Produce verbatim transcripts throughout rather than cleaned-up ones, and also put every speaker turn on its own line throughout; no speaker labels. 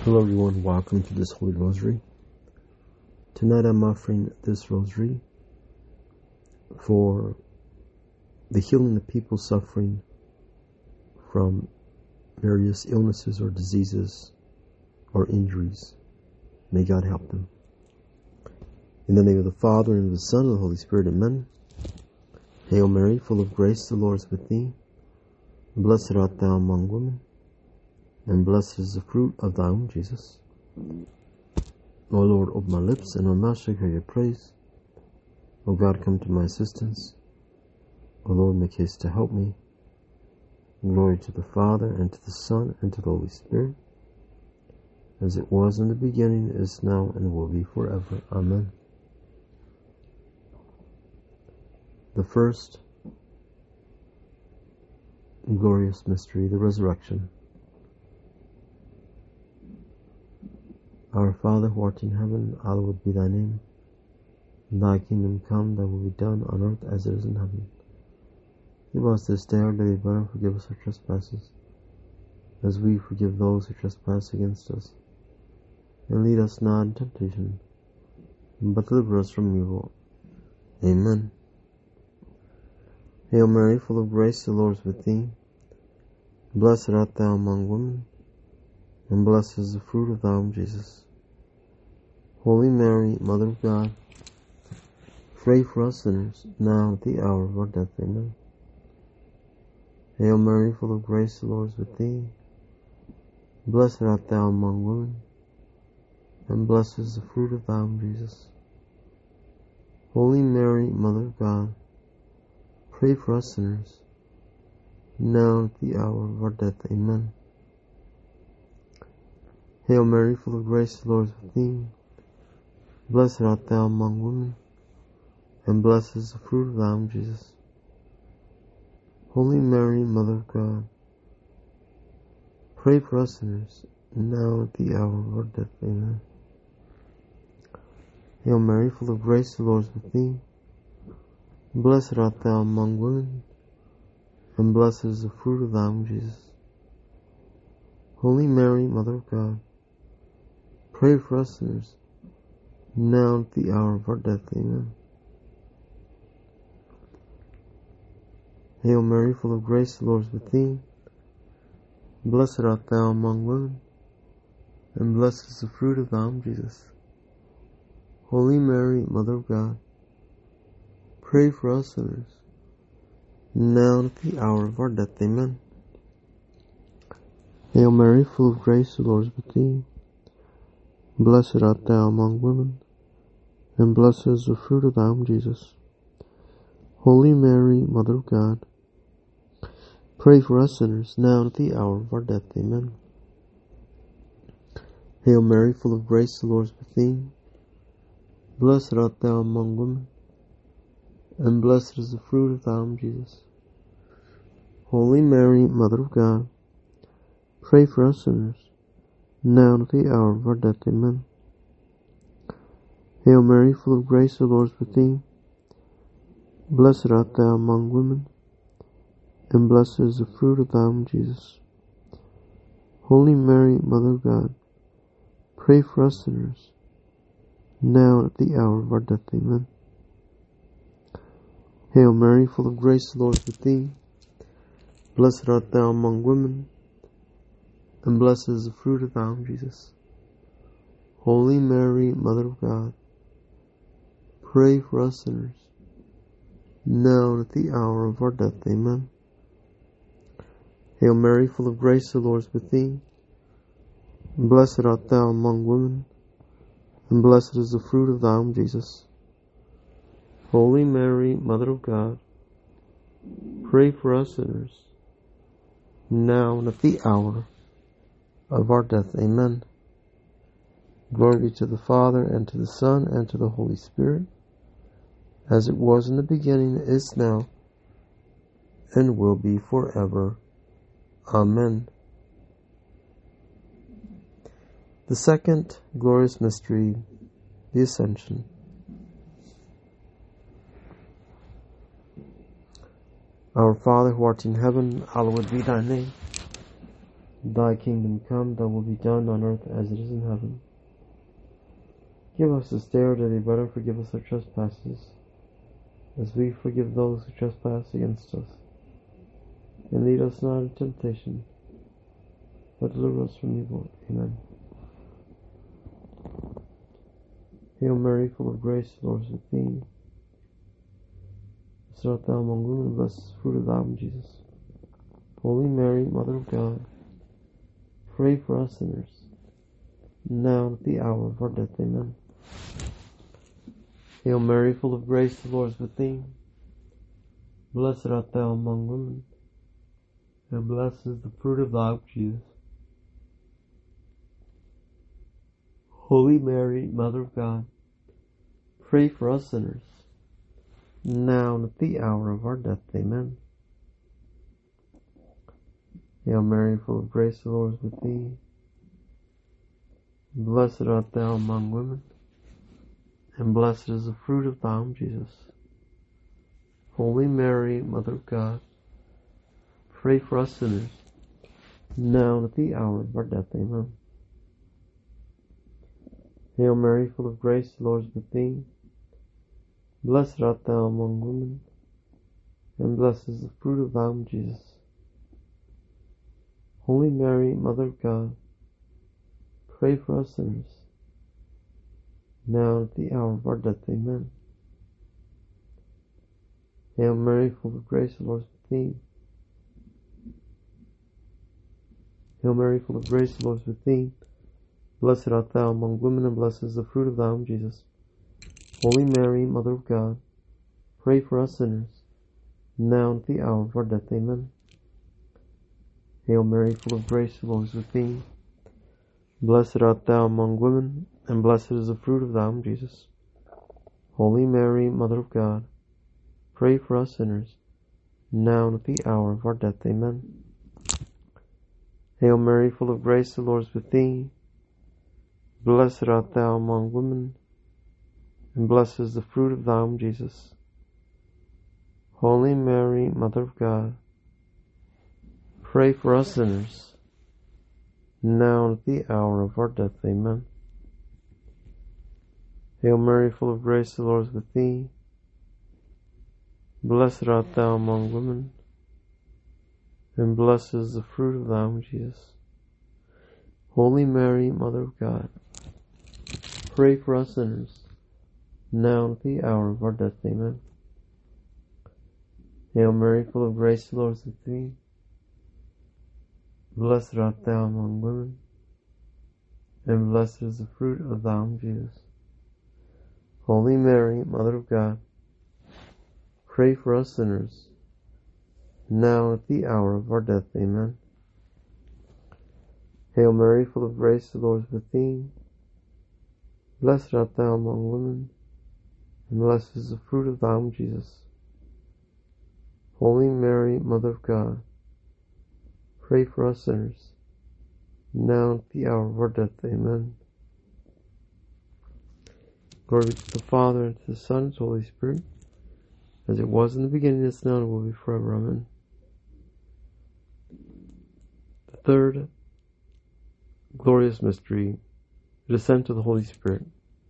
Hello everyone, welcome to this Holy Rosary. Tonight I'm offering this Rosary for the healing of people suffering from various illnesses or diseases or injuries. May God help them. In the name of the Father, and of the Son, and of the Holy Spirit, Amen. Hail Mary, full of grace, the Lord is with thee. Blessed art thou among women, and blessed is the fruit of thy womb, Jesus. O Lord, open my lips, and my mouth shall hear your praise. O God, come to my assistance. O Lord, make haste to help me. Glory to the Father, and to the Son, and to the Holy Spirit, as it was in the beginning, is now, and will be forever. Amen. The first glorious mystery, the resurrection. Our Father, who art in heaven, hallowed be thy name. Thy kingdom come, thy will be done on earth as it is in heaven. Give us this day our daily bread, and forgive us our trespasses, as we forgive those who trespass against us. And lead us not into temptation, but deliver us from evil. Amen. Hail Mary, full of grace, the Lord is with thee. Blessed art thou among women, and blessed is the fruit of thy womb, Jesus. Holy Mary, Mother of God, pray for us sinners, now at the hour of our death. Amen. Hail Mary, full of grace, the Lord is with thee. Blessed art thou among women, and blessed is the fruit of thy womb, Jesus. Holy Mary, Mother of God, pray for us sinners, now at the hour of our death. Amen. Hail Mary, full of grace, the Lord is with thee. Blessed art thou among women, and blessed is the fruit of thy womb, Jesus. Holy Mary, Mother of God, pray for us sinners, now at the hour of our death. Amen. Hail Mary, full of grace, the Lord is with thee. Blessed art thou among women, and blessed is the fruit of thy womb, Jesus. Holy Mary, Mother of God, pray for us sinners, now at the hour of our death. Amen. Hail Mary, full of grace, the Lord is with thee. Blessed art thou among women, and blessed is the fruit of thy womb, Jesus. Holy Mary, Mother of God, pray for us sinners, now at the hour of our death. Amen. Hail Mary, full of grace, the Lord is with thee. Blessed art thou among women, and blessed is the fruit of thy womb, Jesus. Holy Mary, Mother of God, pray for us sinners, now at the hour of our death. Amen. Hail Mary, full of grace, the Lord is with thee. Blessed art thou among women, and blessed is the fruit of thy womb, Jesus. Holy Mary, Mother of God, pray for us sinners, now at the hour of our death. Amen. Hail Mary, full of grace, the Lord is with thee. Blessed art thou among women, and blessed is the fruit of thy womb, Jesus. Holy Mary, Mother of God, pray for us sinners, now at the hour of our death. Amen. Hail Mary, full of grace, the Lord is with thee. Blessed art thou among women, and blessed is the fruit of thy womb, Jesus. Holy Mary, Mother of God, pray for us sinners, now and at the hour of our death. Amen. Hail Mary, full of grace, the Lord is with thee. Blessed art thou among women, and blessed is the fruit of thy womb, Jesus. Holy Mary, Mother of God, pray for us sinners, now and at the hour of our death. Amen. Glory be to the Father, and to the Son, and to the Holy Spirit, as it was in the beginning, is now, and will be forever. Amen. The second glorious mystery, the Ascension. Our Father, who art in heaven, hallowed be thy name. Thy kingdom come, thy will be done on earth as it is in heaven. Give us this day our daily bread, and forgive us our trespasses, as we forgive those who trespass against us. And lead us not into temptation, but deliver us from evil. Amen. Hail Mary, full of grace, the Lord is with thee. Blessed art thou among women, and blessed is the fruit of thy womb, Jesus. Holy Mary, Mother of God, pray for us sinners, now and at the hour of our death. Amen. Hail Mary, full of grace, the Lord is with thee. Blessed art thou among women, and blessed is the fruit of thy womb, Jesus. Holy Mary, Mother of God, pray for us sinners, now and at the hour of our death. Amen. Hail Mary, full of grace, the Lord is with thee. Blessed art thou among women, and blessed is the fruit of thy womb, Jesus. Holy Mary, Mother of God, pray for us sinners, now and at the hour of our death. Amen. Hail Mary, full of grace, the Lord is with thee. Blessed art thou among women, and blessed is the fruit of thy womb, Jesus. Holy Mary, Mother of God, pray for us sinners, now and at the hour of our death. Amen. Hail Mary, full of grace, the Lord is with thee. Hail Mary, full of grace, the Lord is with thee. Blessed art thou among women, and blessed is the fruit of thy womb, Jesus. Holy Mary, Mother of God, pray for us sinners, now and at the hour of our death. Amen. Hail Mary, full of grace, the Lord is with thee. Blessed art thou among women, and blessed is the fruit of thy womb, Jesus. Holy Mary, Mother of God, pray for us sinners, now and at the hour of our death. Amen. Hail Mary, full of grace, the Lord is with thee. Blessed art thou among women, and blessed is the fruit of thy womb, Jesus. Holy Mary, Mother of God, pray for us sinners, now and at the hour of our death. Amen. Hail Mary, full of grace, the Lord is with thee. Blessed art thou among women, and blessed is the fruit of thy womb, Jesus. Holy Mary, Mother of God, pray for us sinners, now and at the hour of our death. Amen. Hail Mary, full of grace, the Lord is with thee. Blessed art thou among women, and blessed is the fruit of thy womb, Jesus. Holy Mary, Mother of God, pray for us sinners, now and at the hour of our death. Amen. Hail Mary, full of grace, the Lord is with thee. Blessed art thou among women, and blessed is the fruit of thy womb, Jesus. Holy Mary, Mother of God, pray for us sinners, now and at the hour of our death. Amen. Glory be to the Father, and to the Son, and to the Holy Spirit, as it was in the beginning, is now, and will be forever. Amen. The third glorious mystery, the descent of the Holy Spirit.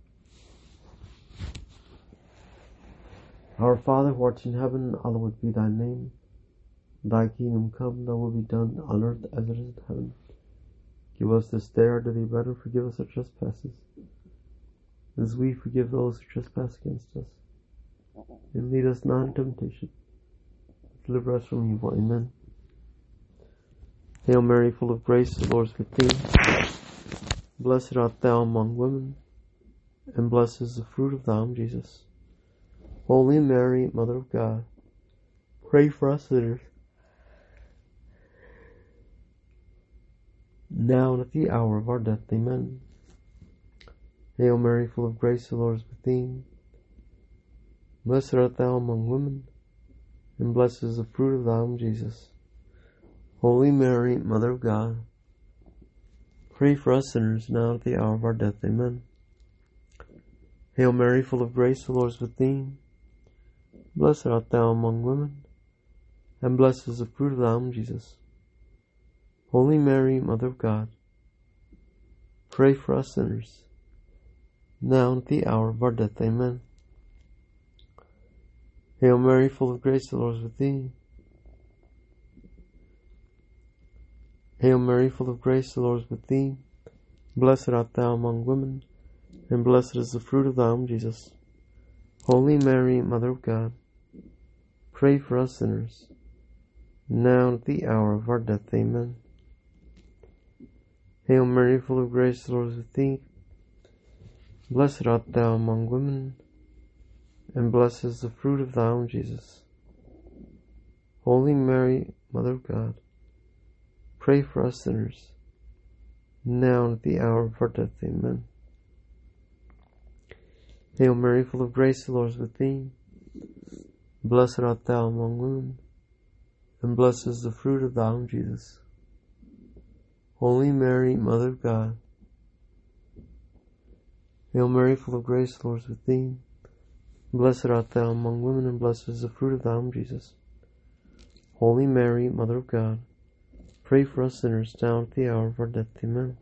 Our Father, who art in heaven, hallowed be thy name. Thy kingdom come, thy will be done on earth as it is in heaven. Give us this day our daily bread, and forgive us our trespasses, as we forgive those who trespass against us. And lead us not into temptation, but deliver us from evil. Amen. Hail Mary, full of grace, the Lord is with thee. Blessed art thou among women, and blessed is the fruit of thy womb, Jesus. Holy Mary, Mother of God, pray for us sinners, now and at the hour of our death. Amen. Hail Mary, full of grace, the Lord is with thee. Blessed art thou among women, and blessed is the fruit of thy womb, Jesus. Holy Mary, Mother of God, pray for us sinners, now and at the hour of our death. Amen. Hail Mary, full of grace, the Lord is with thee. Blessed art thou among women, and blessed is the fruit of thy womb, Jesus. Holy Mary, Mother of God, pray for us sinners, now and at the hour of our death. Amen. Hail Mary, full of grace, the Lord is with thee. Hail Mary, full of grace, the Lord is with thee. Blessed art thou among women, and blessed is the fruit of thy womb, Jesus. Holy Mary, Mother of God, pray for us sinners, now and at the hour of our death. Amen. Hail Mary, full of grace, the Lord is with thee. Blessed art thou among women, and blessed is the fruit of thy womb, Jesus. Holy Mary, Mother of God, pray for us sinners, now and at the hour of our death. Amen. Hail Mary, full of grace, the Lord is with thee. Blessed art thou among women, and blessed is the fruit of thy womb, Jesus. Holy Mary, Mother of God, Hail Mary, full of grace, the Lord is with thee. Blessed art thou among women, and blessed is the fruit of thy womb, Jesus. Holy Mary, Mother of God, pray for us sinners, now at the hour of our death. Amen.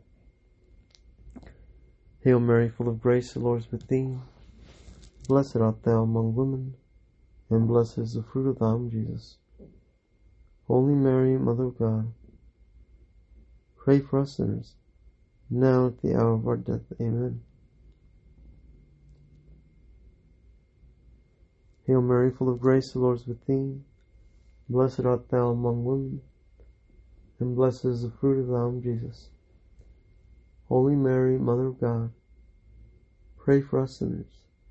Hail Mary, full of grace, the Lord is with thee. Blessed art thou among women, and blessed is the fruit of thy womb, Jesus. Holy Mary, Mother of God, pray for us sinners, now at the hour of our death. Amen. Hail Mary, full of grace, the Lord is with thee. Blessed art thou among women, and blessed is the fruit of thy womb, Jesus. Holy Mary, Mother of God, pray for us sinners.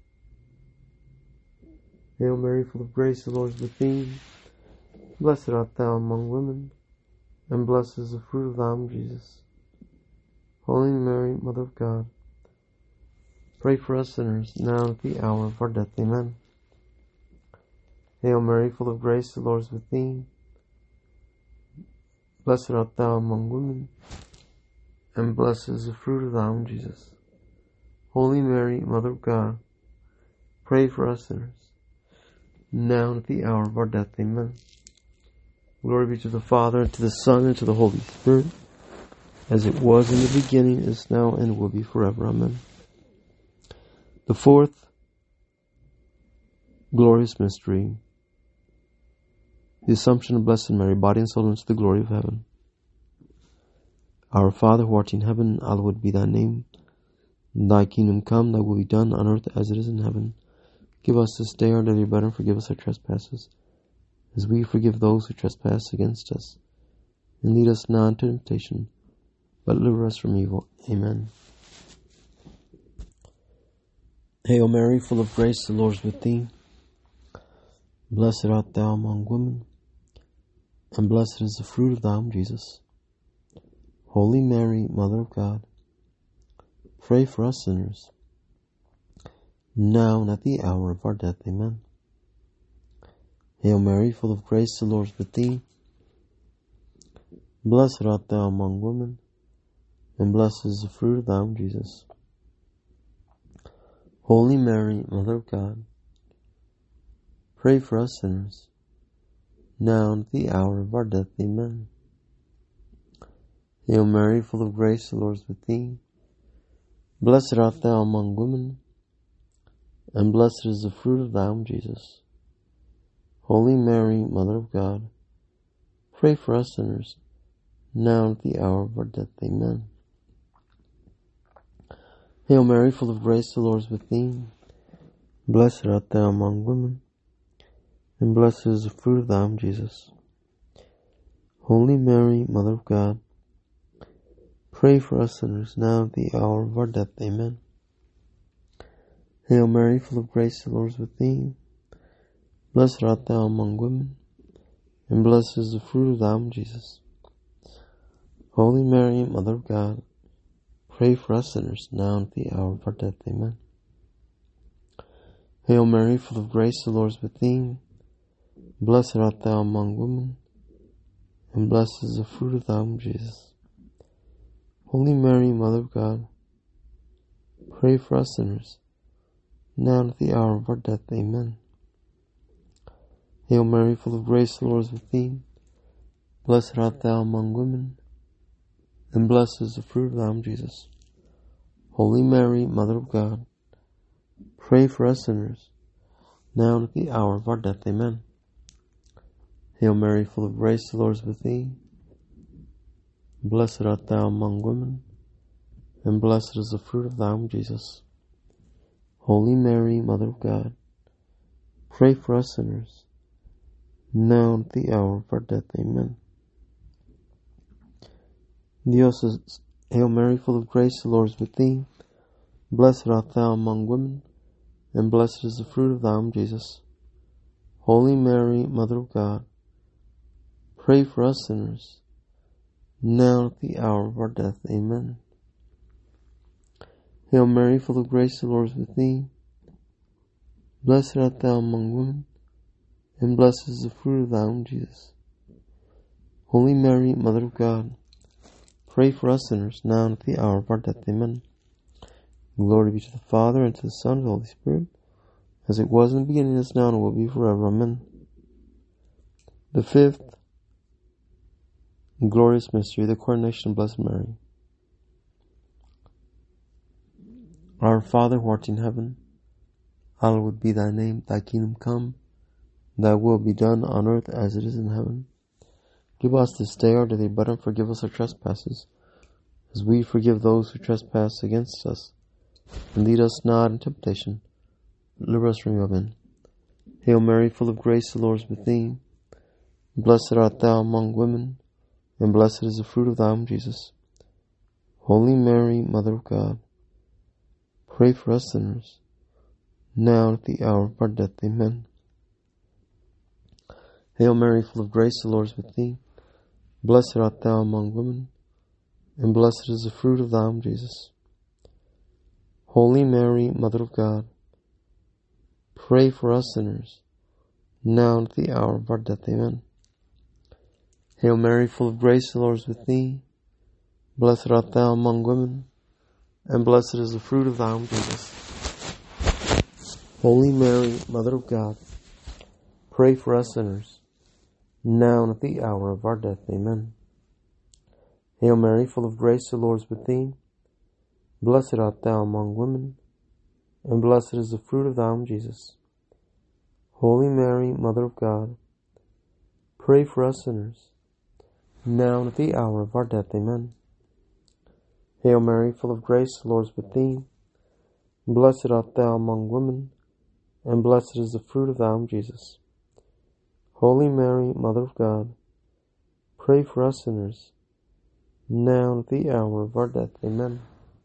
Hail Mary, full of grace, the Lord is with thee. Blessed art thou among women, and blessed is the fruit of thy womb, Jesus. Holy Mary, Mother of God, pray for us sinners, now at the hour of our death. Amen. Hail Mary, full of grace, the Lord is with thee. Blessed art thou among women, and blessed is the fruit of thy womb, Jesus. Holy Mary, Mother of God, pray for us sinners, now and at the hour of our death. Amen. Glory be to the Father, and to the Son, and to the Holy Spirit, as it was in the beginning, is now, and will be forever. Amen. The fourth glorious mystery, the Assumption of Blessed Mary, body and soul, into the glory of heaven. Our Father, who art in heaven, hallowed be thy name. Thy kingdom come, thy will be done on earth as it is in heaven. Give us this day our daily bread, and forgive us our trespasses, as we forgive those who trespass against us. And lead us not into temptation, but deliver us from evil. Amen. Hail Mary, full of grace, the Lord is with thee. Blessed art thou among women, and blessed is the fruit of thy womb, Jesus. Holy Mary, Mother of God, pray for us sinners, now and at the hour of our death. Amen. Hail Mary, full of grace, the Lord is with thee. Blessed art thou among women, and blessed is the fruit of thy womb, Jesus. Holy Mary, Mother of God, pray for us sinners, now and at the hour of our death. Amen. Hail Mary, full of grace, the Lord is with thee. Blessed art thou among women, and blessed is the fruit of thy womb, Jesus. Holy Mary, Mother of God, pray for us sinners, now and at the hour of our death. Amen. Hail Mary, full of grace, the Lord is with thee. Blessed art thou among women, and blessed is the fruit of thy womb, Jesus. Holy Mary, Mother of God, pray for us sinners, now at the hour of our death. Amen. Hail Mary, full of grace, the Lord is with thee. Blessed art thou among women, and blessed is the fruit of thy womb, Jesus. Holy Mary, Mother of God, pray for us sinners, now and at the hour of our death. Amen. Hail Mary, full of grace, the Lord is with thee. Blessed art thou among women, and blessed is the fruit of thy womb, Jesus. Holy Mary, Mother of God, pray for us sinners, now and at the hour of our death. Amen. Hail Mary, full of grace, the Lord is with thee. Blessed art thou among women, and blessed is the fruit of thy womb, Jesus. Holy Mary, Mother of God, pray for us sinners, now and at the hour of our death. Amen. Hail Mary, full of grace, the Lord is with thee. Blessed art thou among women, and blessed is the fruit of thy womb, Jesus. Holy Mary, Mother of God, pray for us sinners, now and at the hour of our death. Amen. Dios is, Hail Mary, full of grace, the Lord is with thee. Blessed art thou among women, and blessed is the fruit of thy womb, Jesus. Holy Mary, Mother of God, pray for us sinners, now and at the hour of our death. Amen. Hail Mary, full of grace, the Lord is with thee. Blessed art thou among women, and blessed is the fruit of thy womb, Jesus. Holy Mary, Mother of God, pray for us sinners, now and at the hour of our death. Amen. Glory be to the Father, and to the Son, and to the Holy Spirit, as it was in the beginning, is now, and will be forever. Amen. The fifth glorious mystery, the coronation of Blessed Mary. Our Father, who art in heaven, hallowed be thy name. Thy kingdom come, thy will be done on earth as it is in heaven. Give us this day our daily bread, and forgive us our trespasses, as we forgive those who trespass against us. And lead us not into temptation, but deliver us from evil. Hail Mary, full of grace, the Lord is with thee. Blessed art thou among women, and blessed is the fruit of thy womb, Jesus. Holy Mary, Mother of God, pray for us sinners, now and at the hour of our death. Amen. Hail Mary, full of grace, the Lord is with thee. Blessed art thou among women, and blessed is the fruit of thy womb, Jesus. Holy Mary, Mother of God, pray for us sinners, now and at the hour of our death. Amen. Hail Mary, full of grace, the Lord is with thee. Blessed art thou among women, and blessed is the fruit of thy womb, Jesus. Holy Mary, Mother of God, pray for us sinners, now and at the hour of our death. Amen. Hail Mary, full of grace, the Lord is with thee. Blessed art thou among women, and blessed is the fruit of thy womb, Jesus. Holy Mary, Mother of God, pray for us sinners, now and at the hour of our death. Amen. Hail Mary, full of grace, the Lord is with thee. Blessed art thou among women, and blessed is the fruit of thy womb, Jesus. Holy Mary, Mother of God, pray for us sinners, now and at the hour of our death. Amen.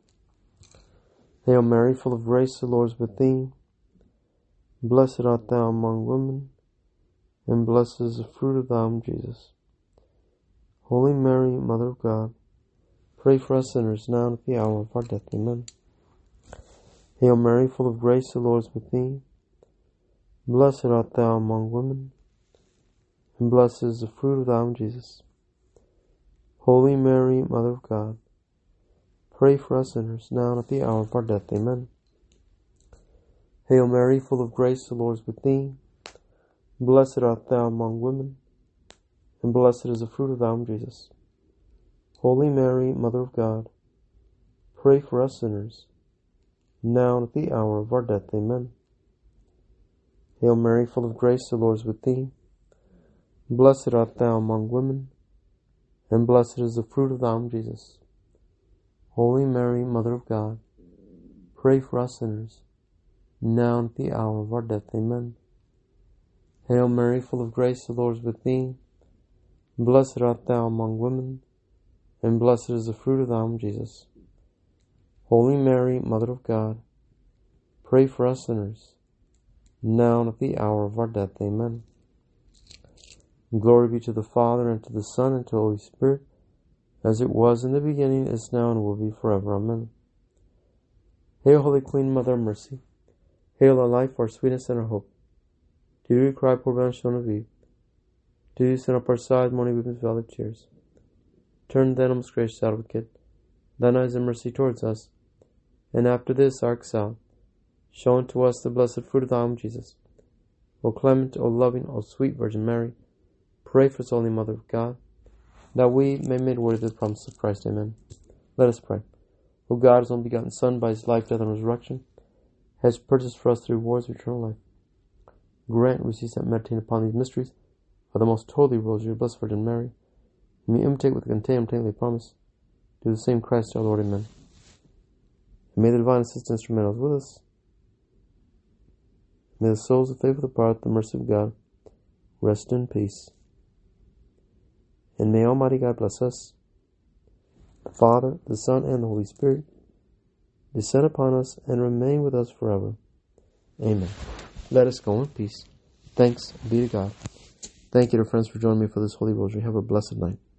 Hail Mary, full of grace, the Lord is with thee. Blessed art thou among women, and blessed is the fruit of thy womb, Jesus. Holy Mary, Mother of God, pray for us sinners, now and at the hour of our death. Amen. Hail Mary, full of grace, the Lord is with thee. Blessed art thou among women, and blessed is the fruit of thy womb, Jesus. Holy Mary, Mother of God, pray for us sinners, now and at the hour of our death. Amen. Hail Mary, full of grace, the Lord is with thee. Blessed art thou among women, and blessed is the fruit of thy womb, Jesus. Holy Mary, Mother of God, pray for us sinners, now and at the hour of our death. Amen. Hail Mary, full of grace, the Lord is with thee. Blessed art thou among women, and blessed is the fruit of thy womb, Jesus. Holy Mary, Mother of God, pray for us sinners, now and at the hour of our death. Amen. Hail Mary, full of grace, the Lord is with thee. Blessed art thou among women, and blessed is the fruit of thy womb, Jesus. Holy Mary, Mother of God, pray for us sinners, now and at the hour of our death. Amen. Glory be to the Father, and to the Son, and to the Holy Spirit, as it was in the beginning, is now, and will be forever. Amen. Hail, Holy Queen, Mother of Mercy. Hail, our life, our sweetness, and our hope. To you we cry, poor banished children of Eve. To you send up our sighs, mourning, weeping, valley tears. Turn then, O most gracious Advocate, thine eyes of mercy towards us, and after this our exile, show unto us the blessed fruit of thy womb, Jesus. O clement, O loving, O sweet Virgin Mary, pray for us, Holy Mother of God, that we may be made worthy of the promise of Christ. Amen. Let us pray. O God, His only begotten Son, by His life, death, and resurrection, has purchased for us the rewards of eternal life. Grant we cease not meditating upon these mysteries of the most holy Rosary of Blessed Virgin Mary. We may imitate with contempt the promise. Do the same, Christ our Lord. Amen. And may the divine assistance remain with us. May the souls of faithful depart, the mercy of God, rest in peace. And may Almighty God bless us, the Father, the Son, and the Holy Spirit, descend upon us and remain with us forever. Amen. Let us go in peace. Thanks be to God. Thank you, dear friends, for joining me for this Holy Rosary. Have a blessed night.